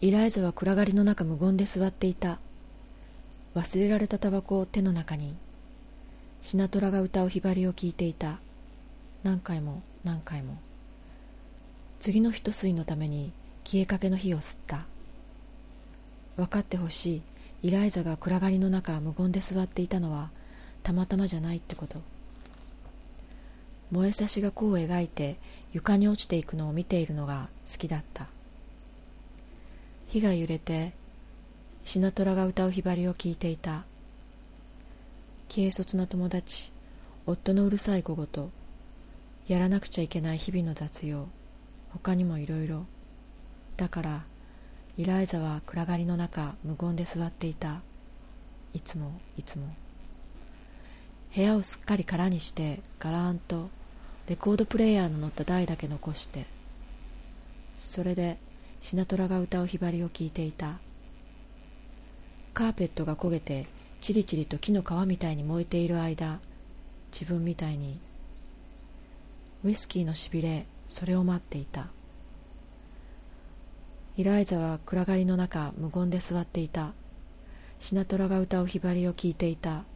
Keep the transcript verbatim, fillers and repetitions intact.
イライザは暗がりの中無言で座っていた。忘れられたタバコを手の中に。シナトラが歌うひばりを聞いていた。何回も何回も。次の一吸いのために消えかけの火を吸った。分かってほしい。イライザが暗がりの中無言で座っていたのはたまたまじゃないってこと。燃えさしが弧を描いて床に落ちていくのを見ているのが好きだった。火が揺れてシナトラが歌うひばりを聞いていた。軽率な友達、夫のうるさい小言、やらなくちゃいけない日々の雑用、他にもいろいろ。だからイライザは暗がりの中無言で座っていた。いつもいつも。部屋をすっかり空にしてガラーンとレコードプレーヤーの乗った台だけ残して、それでシナトラが歌うひばりを聞いていた。カーペットが焦げてチリチリと木の皮みたいに燃えている間、自分みたいにウイスキーのしびれ、それを待っていた。イライザは暗がりの中無言で座っていた。シナトラが歌うひばりを聞いていた。